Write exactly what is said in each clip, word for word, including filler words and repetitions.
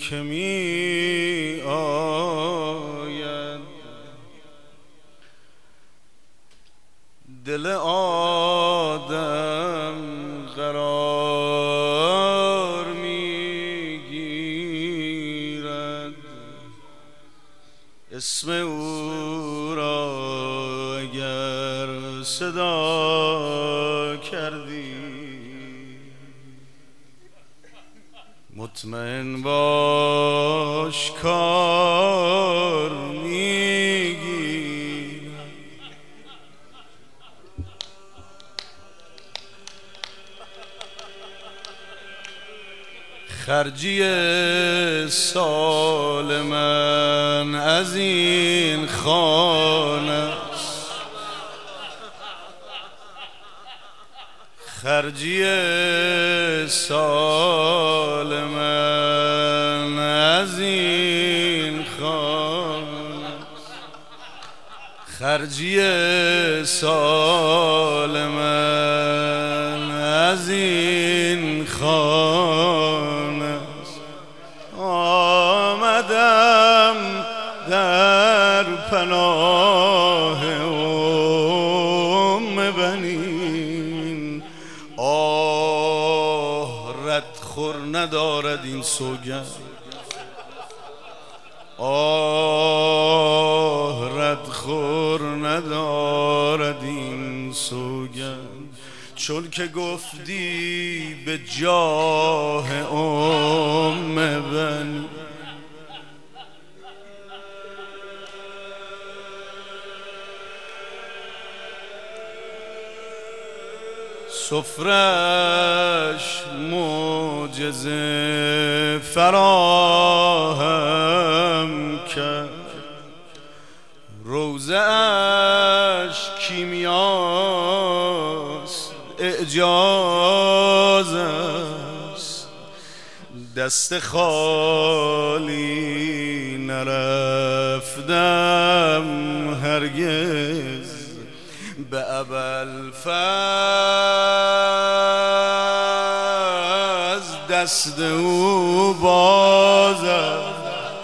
که می آید دل آدم قرار می گیرد، اسم او را اگر صدا کردی مطمئن باش کار میگیرد. خرجی سال من از این خانه، خرجی سال من از این خانه، خرجی سال من از این خانه. آمدم در پناه ام بنین، آه ردخور ندارد این سوگند، آه ردخور ندارد این سوگند. چون که گفتی به جاه ام بنی، سفرش معجزه فراهم کرد، روزه اش کیمیاست اعجاز است، دست خالی نرفتم هرگز، به ابوالفضل دست او باز است.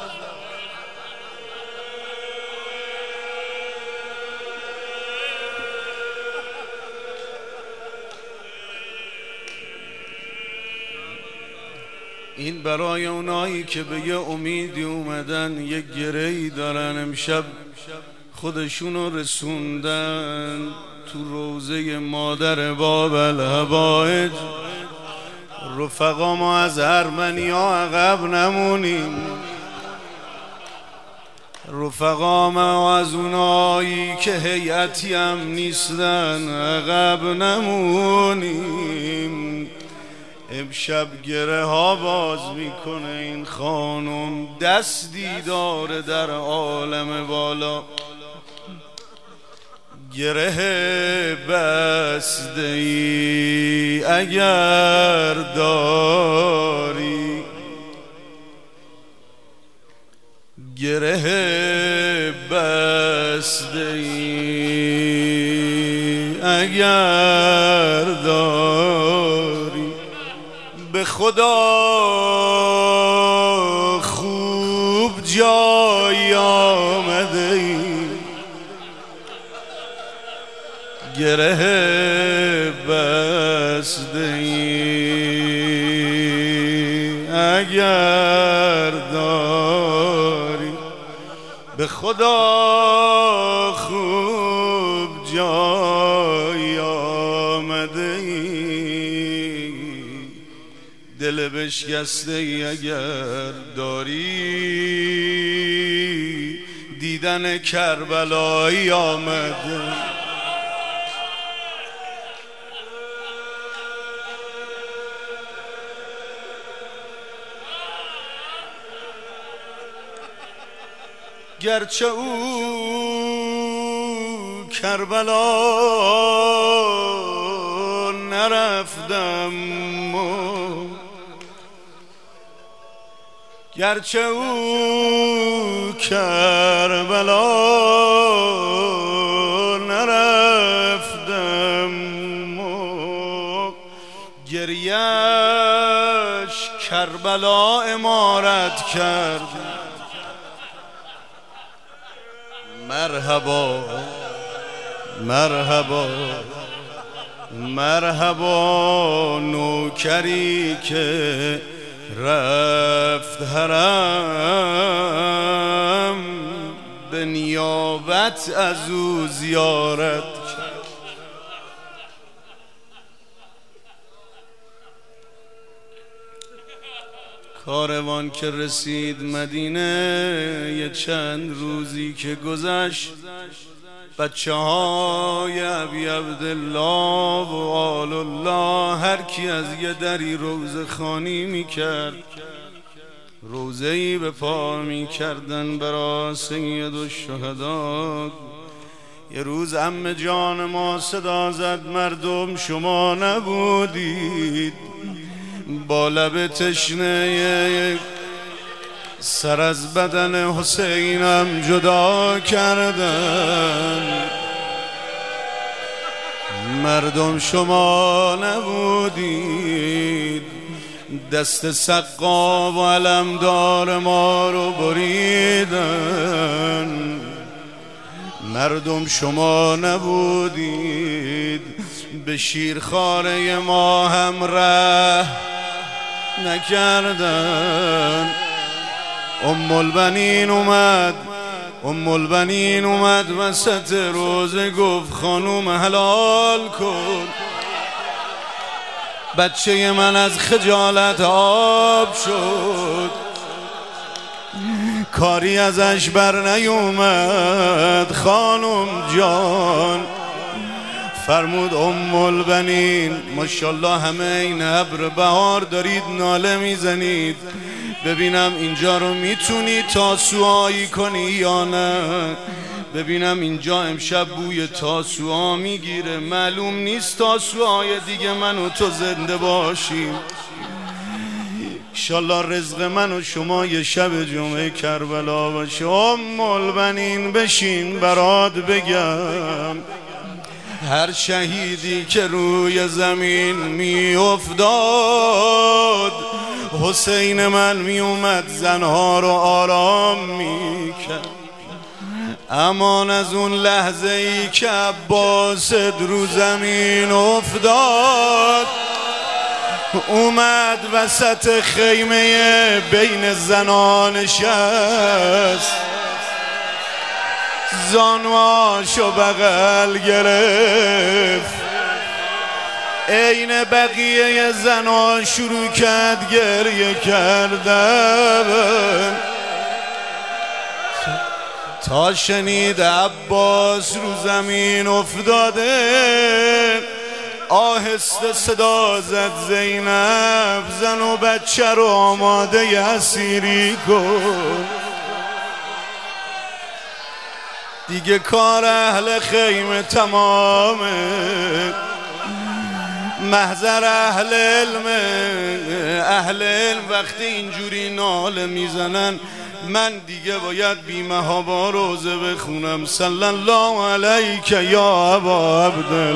این برای اونایی که به یه امیدی اومدن، یه گرهی دارن، امشب خودشونو رسوندن تو روزه مادر باب الحوائج. رفقا ما از ارمنیا عقب نمونیم، رفقا ما از اونایی که هیئتی هم نیستن عقب نمونیم. امشب گره ها باز میکنه این خانم، دستی داره در عالم بالا، گره بسته ای اگر داری، گره بسته ای اگر داری، به خدا خوب جای آمده ای، گره بسته ای اگر داری، به خدا خوب جای آمده ای، دل بشکسته ای اگر داری، دیدن کربلایی آمده. گرچه او کربلا نرفتم، گرچه او کربلا نرفتم، گریه‌اش کربلا امارت کرد. مرحبا مرحبا مرحبا نوکری که رفت حرم به نیابت از او زیارت کرد. کاروان که رسید مدینه، یه چند روزی که گذشت، بچه های ابی عبدالله و آل الله هر کی از یه دری روزه خوانی میکرد، روزه‌ای به پا میکردن برا سید الشهدا. یه روز عم جان ما صدا زد مردم شما نبودید، با لب تشنه سر از بدن حسینم جدا کردن. مردم شما نبودید، دست سقا و علمدار ما رو بریدن. مردم شما نبودید، به شیرخواره ما هم ره نکردن. ام البنین اومد ام البنین اومد وسط روزه گفت خانوم حلال کن. بچه من از خجالت آب شد، کاری ازش بر نیومد. خانم جان فرمود ام البنین ماشاءالله همه این ابر بهار دارید ناله میزنید، ببینم اینجا رو میتونی تاسوعایی کنی یا نه. ببینم اینجا امشب بوی تاسوعا میگیره، معلوم نیست تاسوعای دیگه من و تو زنده باشیم. انشالله رزق من و شما یه شب جمعه کربلا باشه. ام البنین بشین برات بگم، هر شهیدی که روی زمین می افتاد، حسین من می اومد زنها رو آرام می کرد. امان از اون لحظه ای که عباس رو زمین افتاد، اومد وسط خیمه بین زنان نشست، زانواشو بغل گرفت، عین بقیه زنان شروع کرد گریه کردن. تا شنید عباس رو زمین افتاده، آهسته صدا زد زینب زن و بچه رو آماده اسیری کن. دیگه کار اهل خیمه تمامه، محضر اهل علم. اهل علم وقتی اینجوری ناله میزنن، من دیگه باید بی‌محابا روزه بخونم. صلی الله علیک یا ابا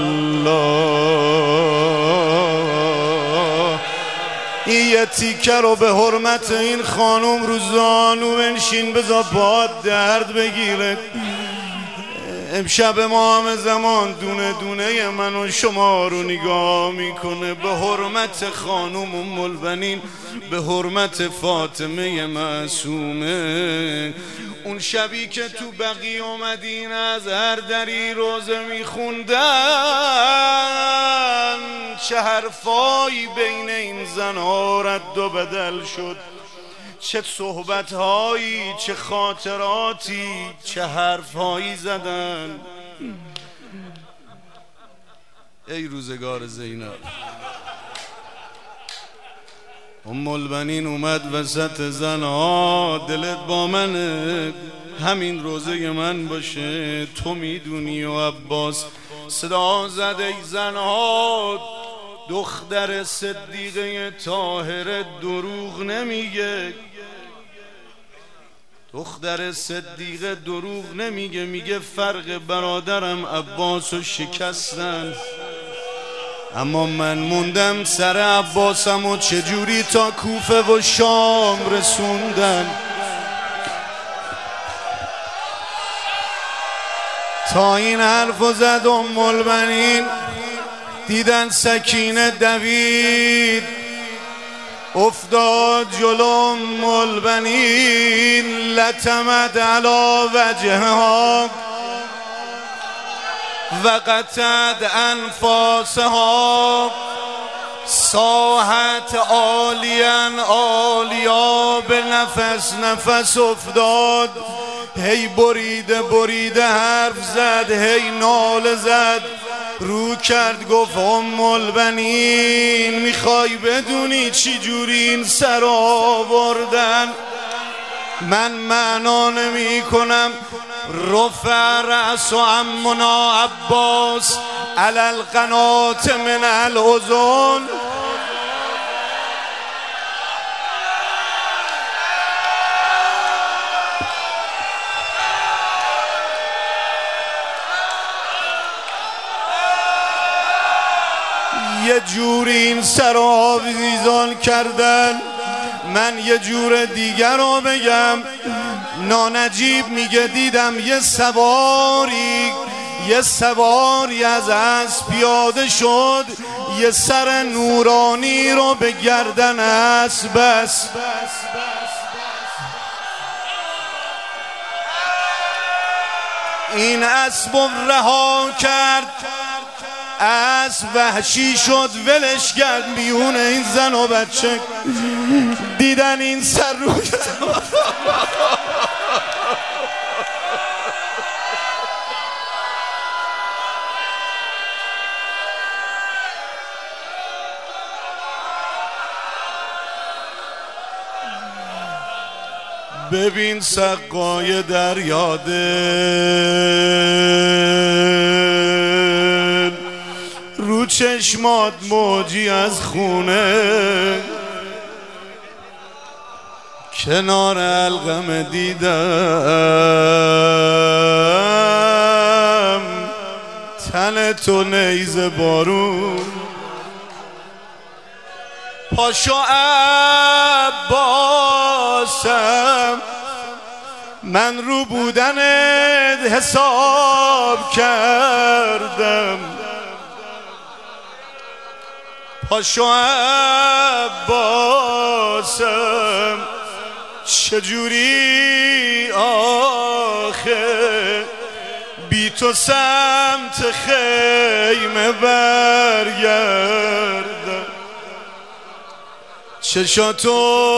عبدالله. این یه تیکه رو به حرمت این خانم رو زانو بنشین، بذار پات درد بگیره. امشب امام زمان دونه دونه من و شما رو نگاه میکنه، به حرمت خانم ام البنین، به حرمت فاطمه معصومه. اون شبی که تو بقیع و مدینه از هر دری روزه میخوندن، چه حرفایی بین این زنها رد و بدل شد، چه صحبتهایی، چه خاطراتی، چه حرفهایی زدن. ای روزگار زینب. ام البنین اومد وسط زنها، دلت با منه، همین روزه من باشه، تو میدونی. و عباس صدا زد ای زنها، دختر صدیقه طاهره دروغ نمیگه. دختر صدیقه دروغ نمیگه، میگه فرق برادرم عباسو شکستن. اما من موندم سر عباسم و چجوری تا کوفه و شام رسوندن. تا این حرف زد ام البنین دیدن سکینه دوید افتاد جلو ام البنین لطمت علی وجهها و قطعت انفاسها صاحت عالیا عالیا به نفس نفس افتاد. هی بریده بریده حرف زد، هی ناله زد، رو کرد گفت ام البنین میخوای بدونی چی جوری این سر آوردن؟ من معنا نمی کنم. رفع رأس عمنا عباس علی القنات من الاذن. یه جوری این سر آویزان کردن. من یه جور دیگر رو بگم. نانجیب میگه دیدم یه سواری یه سواری از اسب پیاده شد، یه سر نورانی رو به گردن اسب بس. این اسب رو رها کرد، اسب وحشی شد، ولش کرد میونه این زن و بچه. دیدن این سر رو ببین سقای دریا دل رو چشمات موجی از خونه کنار القم دیدم تن تو نیزه بارون. پاشو عباسم من رو بودنت حساب کردم. پاشو عباسم چجوری آخه بی تو سمت خیمه برگردم. چشاتو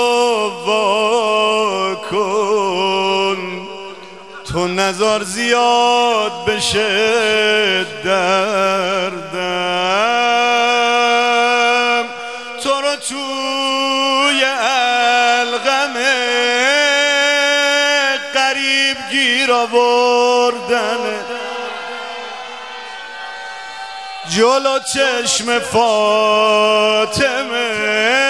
وا کن تو نزار زیاد بشه دردم. تو رو توی القم قریب گیر آوردن جلو چشم فاطمه.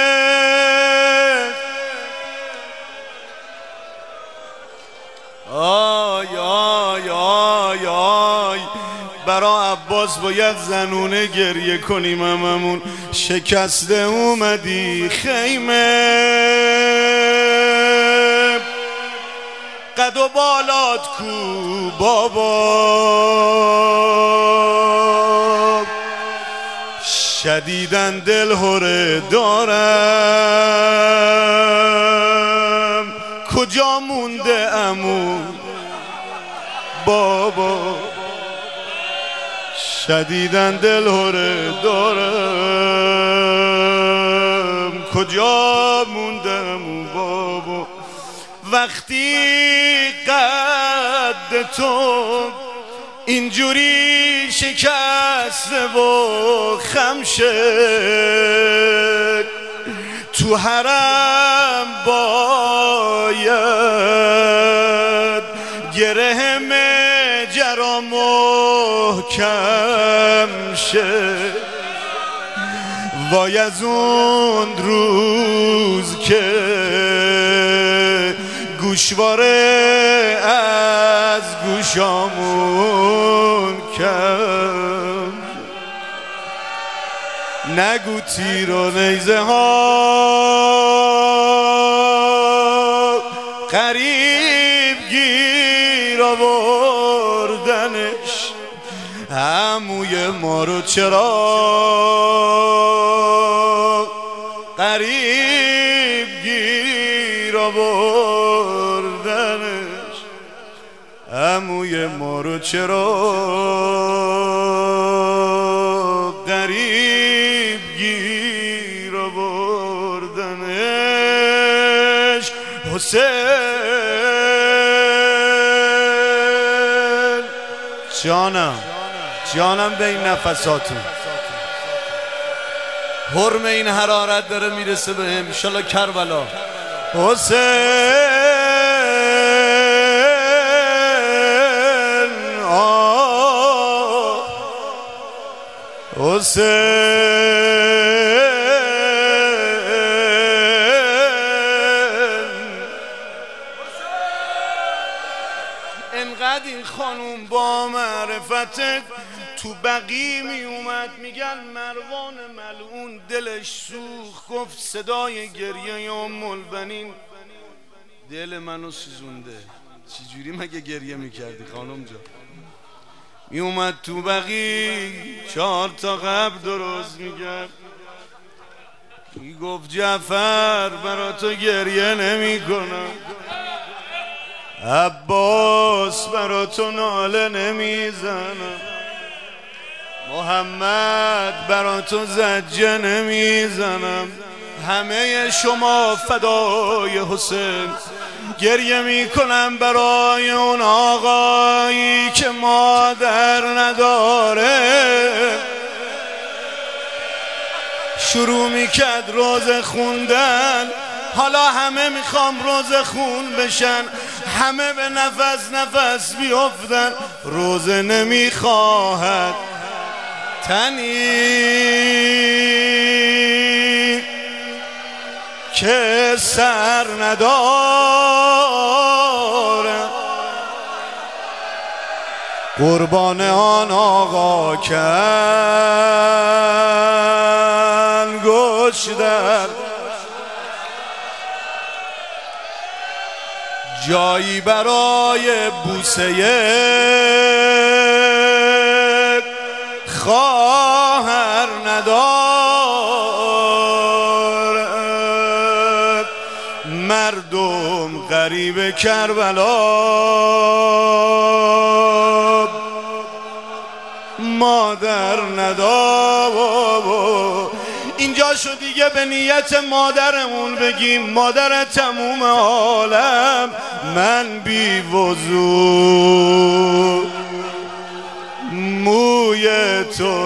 آی آی آی آی برا عباس باید زنونه گریه کنیم. هممون شکسته اومدی خیمه، قد و بالات کو بابا، شدیدن دل هره دارم. کجا مونده عمو بابا، شدیدن دل هره دارم. کجا مونده عمو بابا، وقتی قد تو اینجوری شکسته و خم شد، تو حرم باید گره مجرا محکم شد. وای از اون روز که گوشواره از گوشامون کم. نگو تیر و نیزه ها قریب گیر آوردنش، عموی ما رو چرا قریب گیر آوردنش، عموی ما رو چرا قریب گیر آوردنش. حسین جانم جانم به این نفساتون، حرم این حرارت داره میرسه به هم انشالله کربلا. حسین آه حسین انقدر این خانوم با معرفتت تو بقی می اومد، میگن مروان ملعون دلش سوخت، گفت صدای گریه ام البنین دل منو سوزونده. چجوری مگه گریه میکردی خانم جا؟ می اومد تو بقی چهار تا قبر درست میکرد، می گفت جعفر برا تو گریه نمی کنم، عباس برا تو ناله نمی زنم، محمد برا تو زجه نمی زنم، همه شما فدای حسین گریه می کنم برای اون آقایی که مادر نداره. شروع می کرد روزه خوندن، حالا همه میخوام روزه خون بشن، همه به نفس نفس بیفتن. روزه نمیخواهد تنی که سر نداره، قربان آن آقا کن گوش در جایی برای بوسه خواهر ندارد. مردم غریب کربلا مادر ندارد. اینجا شو دیگه به نیت مادرمون بگیم، مادر تموم عالم، من بی وضو موی تو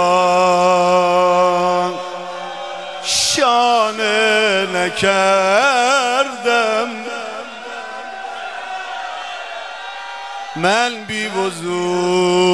را شانه نکردم، من بی وضو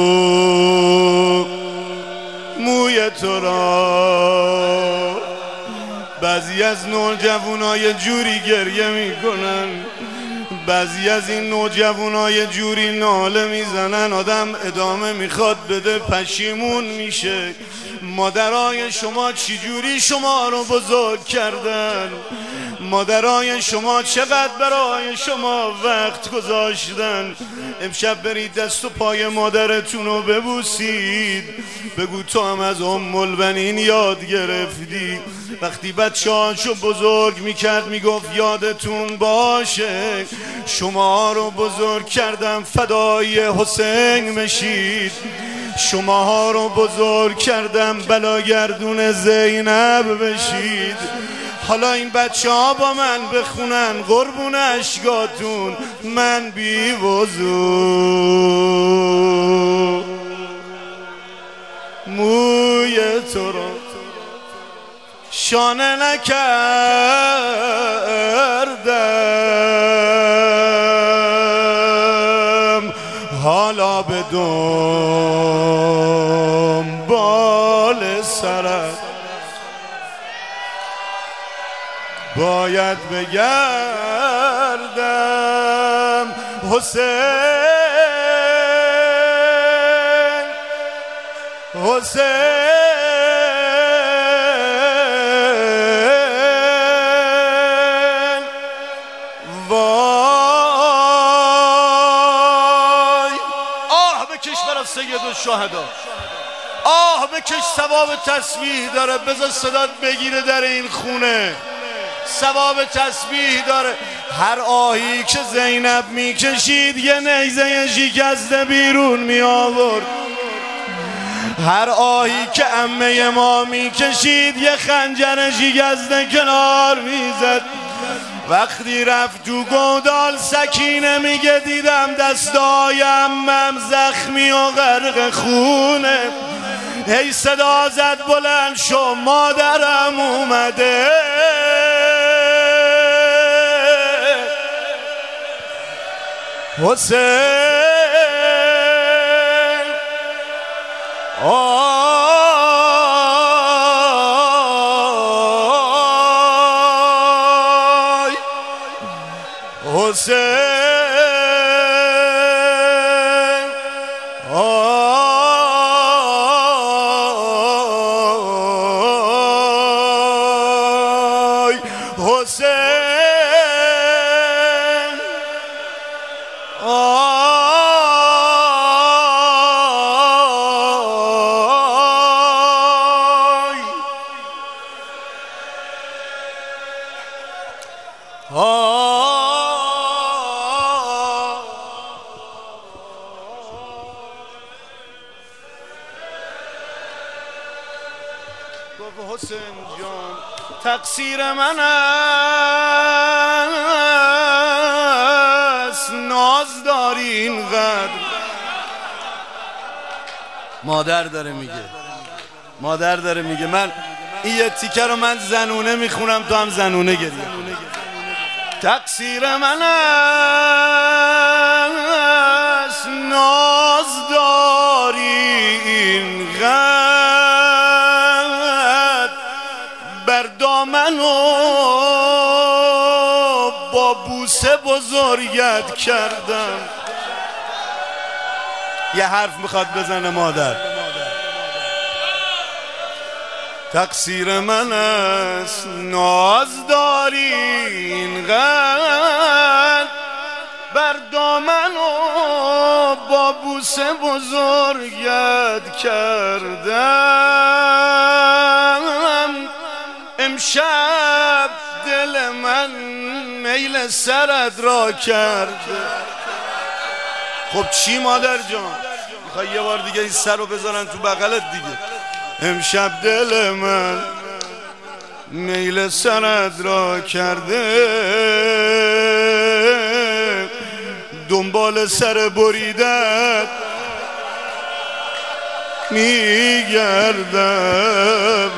موی تو را. بعضی از نوجوانای جوری گریه میکنن، بعضی از این نوجوانای جوری ناله میزنن، آدم ادامه میخواد بده پشیمون میشه. مادرای شما چی جوری شما رو بزرگ کردن، مادرای شما چقدر برای شما وقت گذاشتن. امشب برید دست و پای مادرتون رو ببوسید، بگو تو هم از ام البنین یاد گرفتی. وقتی بچه هاشو بزرگ میکرد میگفت یادتون باشه شما رو بزرگ کردم فدای حسین بشید، شماها رو بزرگ کردم بلاگردون زینب بشید. حالا این بچه ها با من بخونن قربون اشکاتون، من بی وضو موی تو رو شانه نکردم، حالا به دنبال سرت باید بگردم. حسین حسین شهدا. آه بکش ثواب تسبیح داره، بذار صدات بگیره در این خونه. ثواب تسبیح داره. هر آهی که زینب میکشید یه نیزه شکسته بیرون می آورد. هر آهی که عمه ما میکشید یه خنجر شکسته کنار میزد. وقتی رفت تو گودال سکینه میگه دیدم دستای عمم زخمی و غرق خونه. هی صدا زد بلند شو مادرم اومده. حسین آی حسین آی حسین حسین جان تقصیر من است، ناز داری اینقدر. مادر داره میگه، مادر داره میگه. من این یه تیکه رو من زنونه میخونم، تو هم زنونه گریه. تقصیر من است، ناز داری اینقدر. بر دامنو با بوسه بزرگت کردم. یه حرف میخواد بزنه مادر. تقصیر من است، ناز داری اینقدر. بر دامنو با بوسه بزرگت کردم. امشب دل من میل سرت را کرد. خب چی مادر جان؟ میخوای یه بار دیگه این سر رو بذارن تو بغلت دیگه. امشب دل من میل سرت را کرده. دنبال سر بریدت میگردم.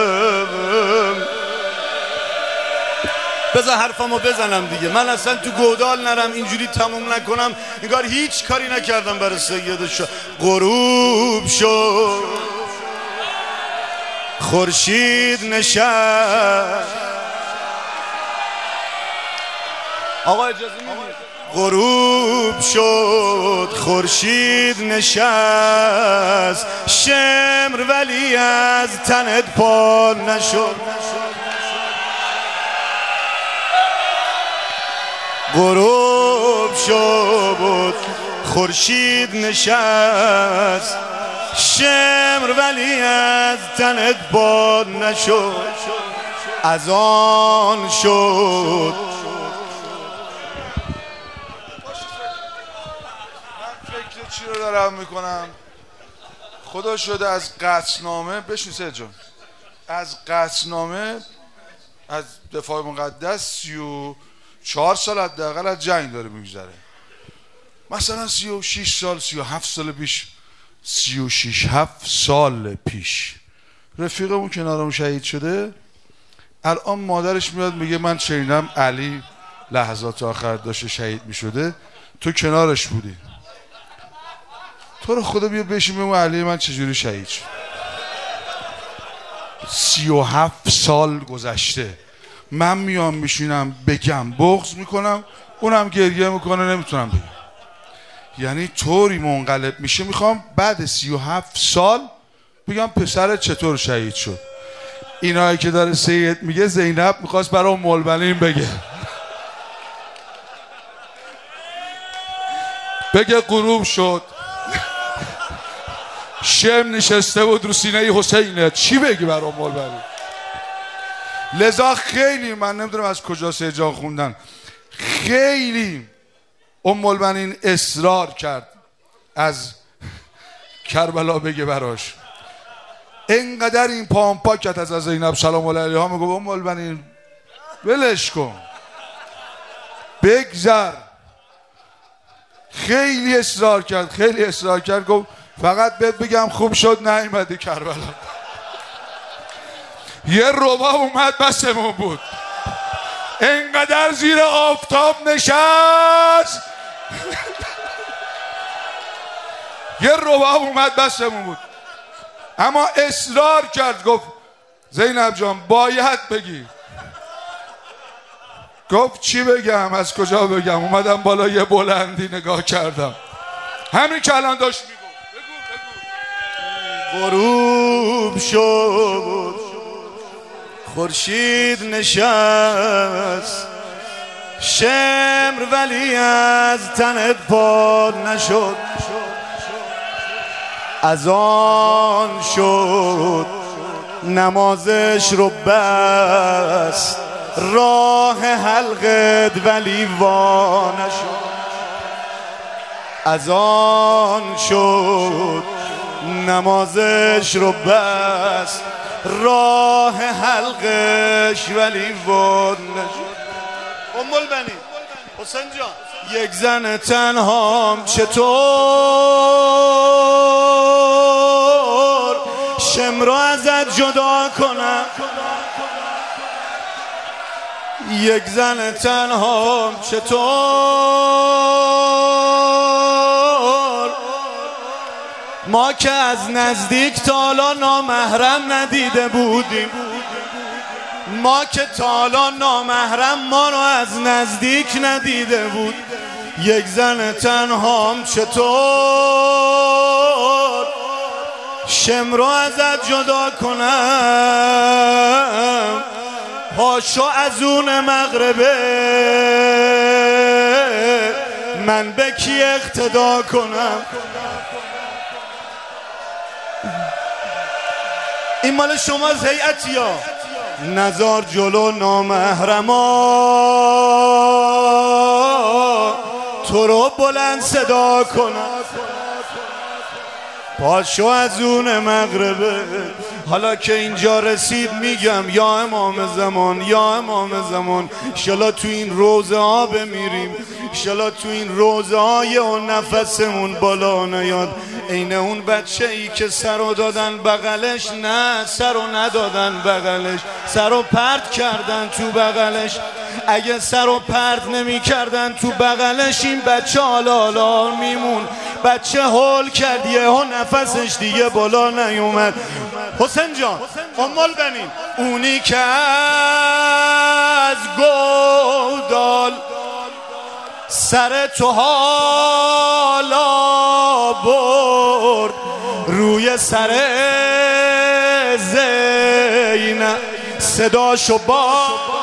بذار حرفمو بزنم دیگه. من اصلا تو گودال نرم اینجوری تموم نکنم انگار هیچ کاری نکردم برای سیدشو. غروب شد خورشید نشست. آقا اجازه میدید؟ غروب شد خورشید نشست. شمر ولی از تنت پا نشد. غروب شد خورشید نشست. شمر ولی از تنت باد نشد. از آن شد. من فکر چی رو دارم میکنم؟ خدا شده از قطعنامه بشین سید جان، از قطعنامه از دفاع مقدس سی و چهار سال حداقل از جنگ داره میگذره. مثلا سی و شیش سال سی و هفت سال پیش سی و شیش هفت سال پیش رفیقمون کنارمون شهید شده. الان مادرش میاد میگه من شنیدم علی لحظات آخر داشته شهید میشده، تو کنارش بودی. تو رو خدا بیا بشین بگو علی من چجوری شهید شد. سی و هفت سال گذشته. من میام میشینم بگم بغض میکنم، اونم گریه میکنه نمیتونم بگم. یعنی طوری منقلب میشه میخوام بعد سی و هفت سال بگم پسرت چطور شهید شد. اینایی که داره سید میگه زینب میخواست برای مولبنین بگه بگه غروب شد شم نشسته بود رو سینه حسینه. چی بگی بر ام البنین؟ لذا خیلی، من نمیدونم از کجا سه جان خوندن، خیلی ام البنین اصرار کرد از کربلا بگه براش. اینقدر این پامپا کرد از زینب سلام الله علیها، میگه ام البنین ولش کن بگذر. خیلی اصرار کرد، خیلی اصرار کرد، گفت فقط بهت بگم خوب شد نیومدی کربلا. یه رباب اومد بسمون بود، اینقدر زیر آفتاب نشست یه رباب اومد بسمون بود، اما اصرار کرد، گفت زینب جان باید بگی. گفت چی بگم، از کجا بگم؟ اومدم بالا یه بلندی نگاه کردم، همین که الان داشت میگفت. بگو بگو. غروب شد خورشید نشست، شمر ولی از تنت پاد نشد. از آن شد نمازش رو بست، راه حلقت ولی وا نشد. از آن شد نمازش رو بست، راه حلقش ولی وا نشد. ام البنین حسین جان، یک زن تنهام چطور شم رو ازت جدا کنم؟ یک زن تنهام چطور ما که از نزدیک تالا نامحرم ندیده بودیم، ما که تالا نامحرم ما رو از نزدیک ندیده بود. یک زن تنهام چطور شم رو ازت جدا کنم؟ هاشو از اون مغربه من به کی اقتدا کنم؟ این مال شما هیئتی ها. نزار جلو نامحرما تو رو بلند صدا کنم، پاشو از اون مغربه. حالا که اینجا رسید میگم یا امام زمان، یا امام زمان، انشالله تو این روزه ها بمیریم، انشالله تو این روزه های اون نفسمون بالا نیاد. این اون بچه ای که سر رو دادن بغلش، نه سر رو ندادن بغلش، سر رو پرت کردن تو بغلش. اگه سر رو پرت نمی کردن تو بغلش این بچه حالا حالا میمون. بچه هول کرد یهو نفسش دیگه بالا نیومد. حسین جان، ام البنین اونی که از گودال سر تو حالا برد، روی سر زینب صداشو با